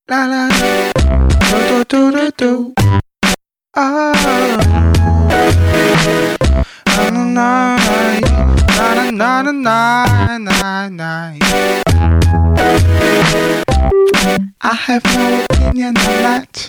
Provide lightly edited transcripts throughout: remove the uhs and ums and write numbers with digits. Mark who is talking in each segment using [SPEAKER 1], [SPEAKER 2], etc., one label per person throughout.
[SPEAKER 1] La la do do do do. Oh. Na na na na na na na. I have no opinion on that.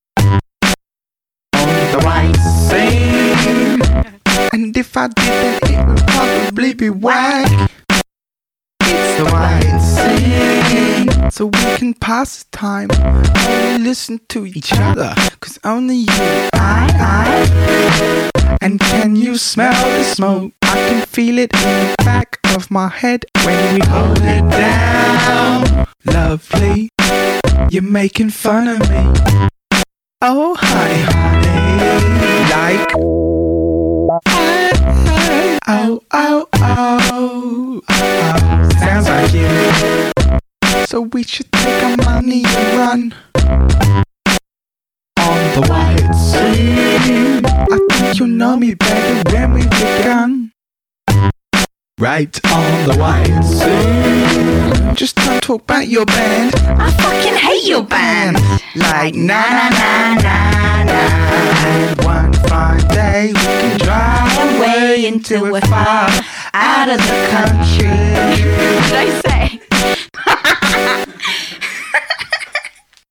[SPEAKER 1] On the right scene. And if I did, then it would probably be whack. It's the right scene. So we can pass the time. Only listen to each other. Cause only you, I. And can you smell the smoke? I can feel it in the back of my head when we hold it down. Lovely, you're making fun of me. Oh honey, like oh, oh, oh, oh. Sounds like you. So we should take our money and run. On the white scene. I think you know me better when we begun. Right on the white scene. Just don't talk about your band.
[SPEAKER 2] I fucking hate your band.
[SPEAKER 1] Like na na na na na. And one fine day we can drive away into a far out of the country.
[SPEAKER 2] What did I say?